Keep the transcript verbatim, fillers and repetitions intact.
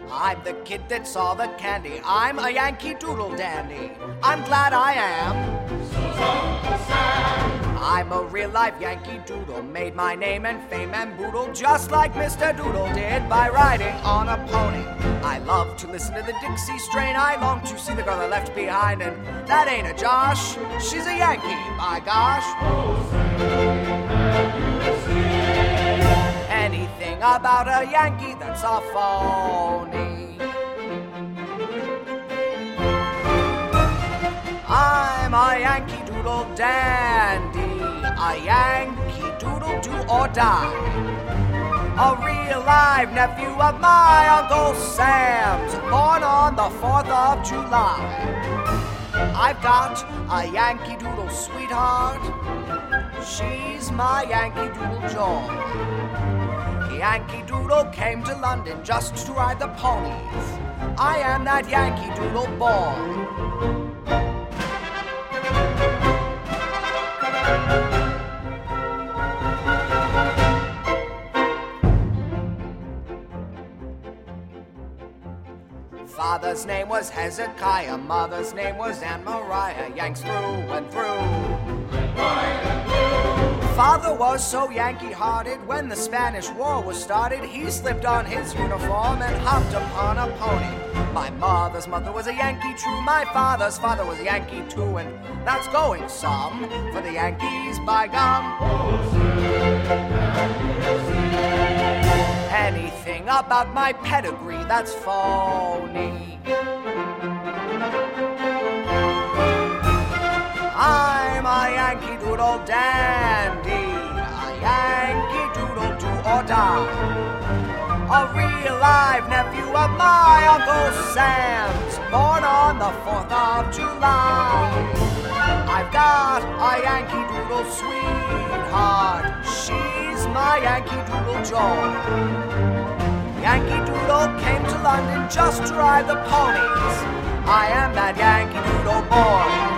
I'm the kid that saw the candy. I'm a Yankee Doodle dandy. I'm glad I am. So's Uncle Sam. I'm a real-life Yankee Doodle. Made my name and fame and boodle just like Mister Doodle did by riding on a pony. I love to listen to the Dixie strain. I long to see the girl I left behind. And that ain't a Josh. She's a Yankee, by gosh. Oh, anything about a Yankee that's a phony. I'm a Yankee Doodle dandy, a Yankee Doodle do or die, a real live nephew of my Uncle Sam's, born on the fourth of July. I've got a Yankee Doodle sweetheart. She's my Yankee Doodle joy. Yankee Doodle came to London just to ride the ponies. I am that Yankee Doodle boy. Father's name was Hezekiah, mother's name was Aunt Mariah, Yanks through and through. Red, white, and blue. Father was so Yankee-hearted, when the Spanish War was started, he slipped on his uniform and hopped upon a pony. My mother's mother was a Yankee true, my father's father was a Yankee too, and that's going some for the Yankees by gum. Oh, anything about my pedigree that's phony. I'm a Yankee Doodle dandy, a Yankee Doodle do or die, a real live nephew of my Uncle Sam's, born on the fourth of July. I've got a Yankee Doodle sweetheart, she's my Yankee Doodle joy. Yankee Doodle came to London just to ride the ponies. I am that Yankee Doodle boy.